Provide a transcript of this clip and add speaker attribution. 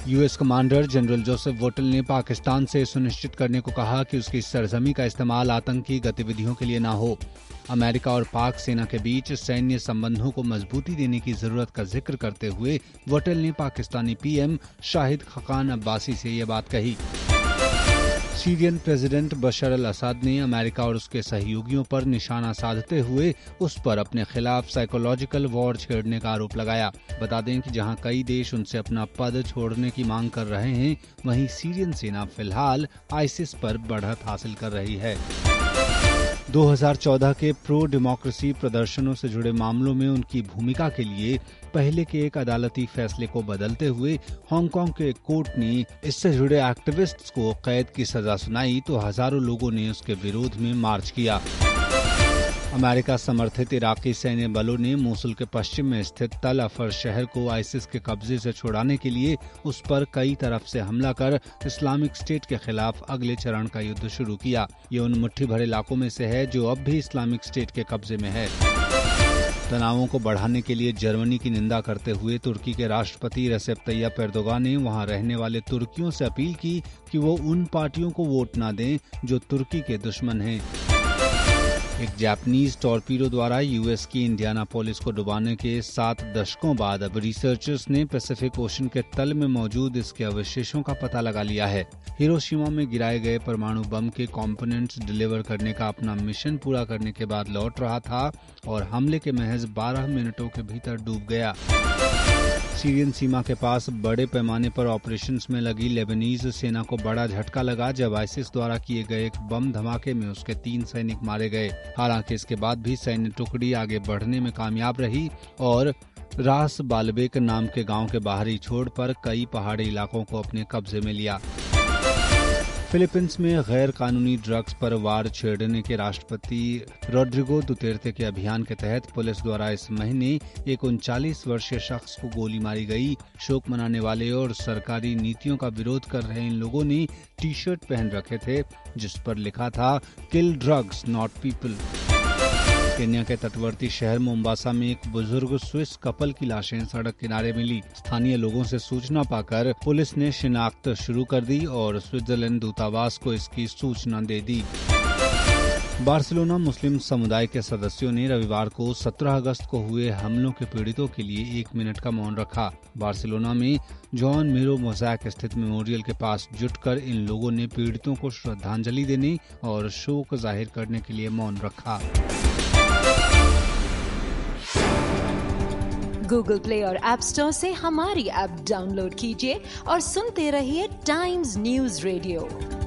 Speaker 1: US commander general Joseph वोटल ने पाकिस्तान से सुनिश्चित करने को कहा कि उसकी सरजमी का इस्तेमाल आतंकी गतिविधियों के लिए न हो। अमेरिका और पाक सेना के बीच सैन्य संबंधों को मजबूती देने की जरूरत का जिक्र करते हुए वोटल ने पाकिस्तानी पीएम शाहिद खकान अब्बासी से ये बात कही। Syrian president Bashar al Assad ने अमेरिका और उसके सहयोगियों पर निशाना साधते हुए उस पर अपने खिलाफ साइकोलॉजिकल वॉर छेड़ने का आरोप लगाया। बता दें कि जहां कई देश उनसे अपना पद छोड़ने की मांग कर रहे हैं, वहीं सीरियन सेना फिलहाल आईसिस पर बढ़त हासिल कर रही है। 2014 के प्रो डेमोक्रेसी प्रदर्शनों से जुड़े मामलों में उनकी भूमिका के लिए पहले के एक अदालती फैसले को बदलते हुए हांगकांग के कोर्ट ने इससे जुड़े एक्टिविस्ट्स को कैद की सजा सुनाई तो हजारों लोगों ने उसके विरोध में मार्च किया। अमेरिका समर्थित इराकी सैन्य बलों ने मोसुल के पश्चिम में स्थित तल अफर शहर को आईसिस के कब्जे से छुड़ाने के लिए उस पर कई तरफ से हमला कर इस्लामिक स्टेट के खिलाफ अगले चरण का युद्ध शुरू किया। ये उन मुट्ठी भरे इलाकों में से है जो अब भी इस्लामिक स्टेट के कब्जे में है। तनावों को बढ़ाने के लिए जर्मनी की निंदा करते हुए तुर्की के राष्ट्रपति रेसेप तैयप एर्दोगान ने वहां रहने वाले तुर्कियों से अपील की कि वो उन पार्टियों को वोट न दें जो तुर्की के दुश्मन हैं। एक जापानीज टॉर्पीडो द्वारा यूएस की इंडियानापोलिस को डुबाने के 7 दशकों बाद अब रिसर्चर्स ने पैसिफिक ओशन के तल में मौजूद इसके अवशेषों का पता लगा लिया है। हिरोशिमा में गिराए गए परमाणु बम के कंपोनेंट्स डिलीवर करने का अपना मिशन पूरा करने के बाद लौट रहा था और हमले के महज 12 मिनटों के भीतर डूब गया। सीरियन सीमा के पास बड़े पैमाने पर ऑपरेशंस में लगी लेबनीज सेना को बड़ा झटका लगा जब आईसिस द्वारा किए गए एक बम धमाके में उसके 3 सैनिक मारे गए। हालांकि इसके बाद भी सैन्य टुकड़ी आगे बढ़ने में कामयाब रही और रास बालबेक नाम के गांव के बाहरी छोर पर कई पहाड़ी इलाकों को अपने कब्जे में लिया। फिलीपींस में गैर कानूनी ड्रग्स पर वार छेड़ने के राष्ट्रपति रोड्रिगो दुतेर्ते के अभियान के तहत पुलिस द्वारा इस महीने एक 39 वर्षीय शख्स को गोली मारी गई। शोक मनाने वाले और सरकारी नीतियों का विरोध कर रहे इन लोगों ने टी शर्ट पहन रखे थे जिस पर लिखा था kill drugs not people. Kenya के तटवर्ती शहर मोम्बासा में एक बुजुर्ग स्विस कपल की लाशें सड़क किनारे मिली। स्थानीय लोगों से सूचना पाकर पुलिस ने शिनाख्त शुरू कर दी और स्विट्जरलैंड दूतावास को इसकी सूचना दे दी। बार्सिलोना मुस्लिम समुदाय के सदस्यों ने रविवार को 17 अगस्त को हुए हमलों के पीड़ितों के लिए 1 मिनट का मौन रखा। बार्सिलोना में जॉन मिरो मोज़ैक स्थित मेमोरियल के पास जुटकर इन लोगों ने पीड़ितों को श्रद्धांजलि देने और शोक जाहिर करने के लिए मौन रखा।
Speaker 2: गूगल प्ले और ऐप स्टोर से हमारी ऐप डाउनलोड कीजिए और सुनते रहिए टाइम्स न्यूज़ रेडियो।